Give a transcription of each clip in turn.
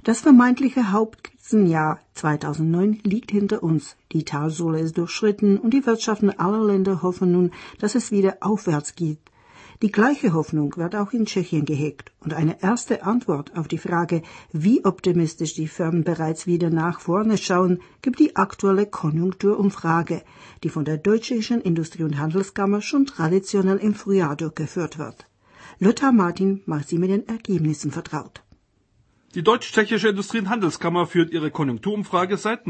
Das vermeintliche Hauptkrisenjahr 2009 liegt hinter uns. Die Talsohle ist durchschritten und die Wirtschaften aller Länder hoffen nun, dass es wieder aufwärts geht. Die gleiche Hoffnung wird auch in Tschechien gehegt und eine erste Antwort auf die Frage, wie optimistisch die Firmen bereits wieder nach vorne schauen, gibt die aktuelle Konjunkturumfrage, die von der Deutschen Industrie- und Handelskammer schon traditionell im Frühjahr durchgeführt wird. Lothar Martin macht sie mit den Ergebnissen vertraut. Die Deutsch-Tschechische Industrie- und Handelskammer führt ihre Konjunkturumfrage seit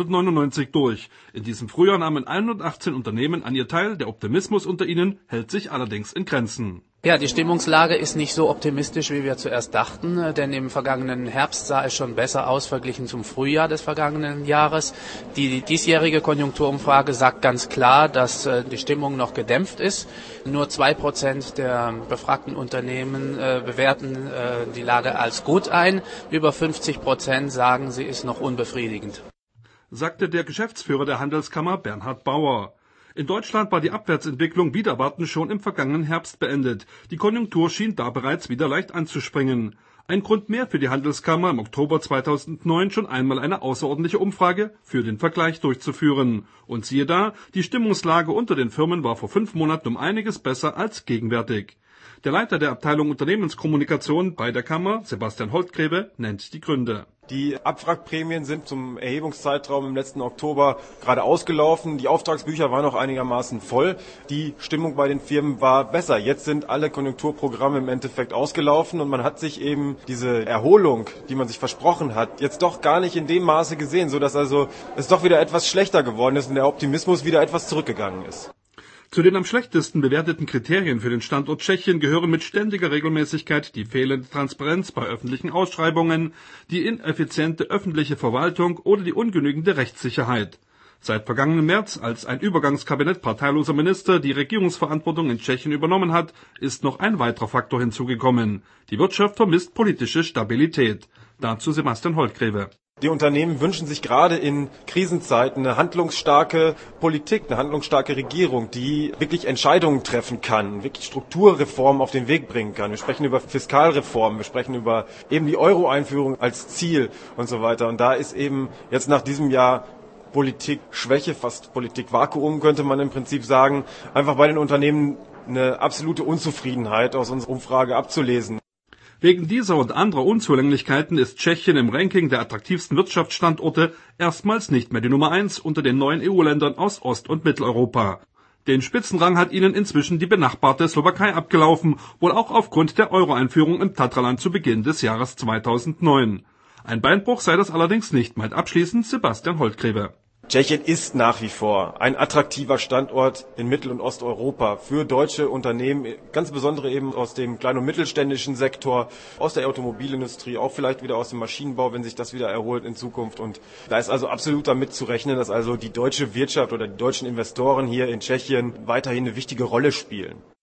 1999 durch. In diesem Frühjahr nahmen 118 Unternehmen an ihr teil. Der Optimismus unter ihnen hält sich allerdings in Grenzen. Ja, die Stimmungslage ist nicht so optimistisch, wie wir zuerst dachten, denn im vergangenen Herbst sah es schon besser aus verglichen zum Frühjahr des vergangenen Jahres. Die diesjährige Konjunkturumfrage sagt ganz klar, dass die Stimmung noch gedämpft ist. Nur 2% der befragten Unternehmen bewerten die Lage als gut ein. Über 50% sagen, sie ist noch unbefriedigend, sagte der Geschäftsführer der Handelskammer Bernhard Bauer. In Deutschland war die Abwärtsentwicklung wider Erwarten schon im vergangenen Herbst beendet. Die Konjunktur schien da bereits wieder leicht anzuspringen. Ein Grund mehr für die Handelskammer, im Oktober 2009 schon einmal eine außerordentliche Umfrage für den Vergleich durchzuführen. Und siehe da, die Stimmungslage unter den Firmen war vor 5 Monaten um einiges besser als gegenwärtig. Der Leiter der Abteilung Unternehmenskommunikation bei der Kammer, Sebastian Holtgreve, nennt die Gründe. Die Abwrackprämien sind zum Erhebungszeitraum im letzten Oktober gerade ausgelaufen. Die Auftragsbücher waren noch einigermaßen voll. Die Stimmung bei den Firmen war besser. Jetzt sind alle Konjunkturprogramme im Endeffekt ausgelaufen und man hat sich eben diese Erholung, die man sich versprochen hat, jetzt doch gar nicht in dem Maße gesehen, sodass also es doch wieder etwas schlechter geworden ist und der Optimismus wieder etwas zurückgegangen ist. Zu den am schlechtesten bewerteten Kriterien für den Standort Tschechien gehören mit ständiger Regelmäßigkeit die fehlende Transparenz bei öffentlichen Ausschreibungen, die ineffiziente öffentliche Verwaltung oder die ungenügende Rechtssicherheit. Seit vergangenem März, als ein Übergangskabinett parteiloser Minister die Regierungsverantwortung in Tschechien übernommen hat, ist noch ein weiterer Faktor hinzugekommen. Die Wirtschaft vermisst politische Stabilität. Dazu Sebastian Holtgreve. Die Unternehmen wünschen sich gerade in Krisenzeiten eine handlungsstarke Politik, eine handlungsstarke Regierung, die wirklich Entscheidungen treffen kann, wirklich Strukturreformen auf den Weg bringen kann. Wir sprechen über Fiskalreformen, wir sprechen über eben die Euro-Einführung als Ziel und so weiter. Und da ist eben jetzt nach diesem Jahr Politikschwäche, fast Politikvakuum könnte man im Prinzip sagen, einfach bei den Unternehmen eine absolute Unzufriedenheit aus unserer Umfrage abzulesen. Wegen dieser und anderer Unzulänglichkeiten ist Tschechien im Ranking der attraktivsten Wirtschaftsstandorte erstmals nicht mehr die Nummer 1 unter den neuen EU-Ländern aus Ost- und Mitteleuropa. Den Spitzenrang hat ihnen inzwischen die benachbarte Slowakei abgelaufen, wohl auch aufgrund der Euro-Einführung im Tatraland zu Beginn des Jahres 2009. Ein Beinbruch sei das allerdings nicht, meint abschließend Sebastian Holtgreve. Tschechien ist nach wie vor ein attraktiver Standort in Mittel- und Osteuropa für deutsche Unternehmen, ganz besonders eben aus dem kleinen und mittelständischen Sektor, aus der Automobilindustrie, auch vielleicht wieder aus dem Maschinenbau, wenn sich das wieder erholt in Zukunft. Und da ist also absolut damit zu rechnen, dass also die deutsche Wirtschaft oder die deutschen Investoren hier in Tschechien weiterhin eine wichtige Rolle spielen.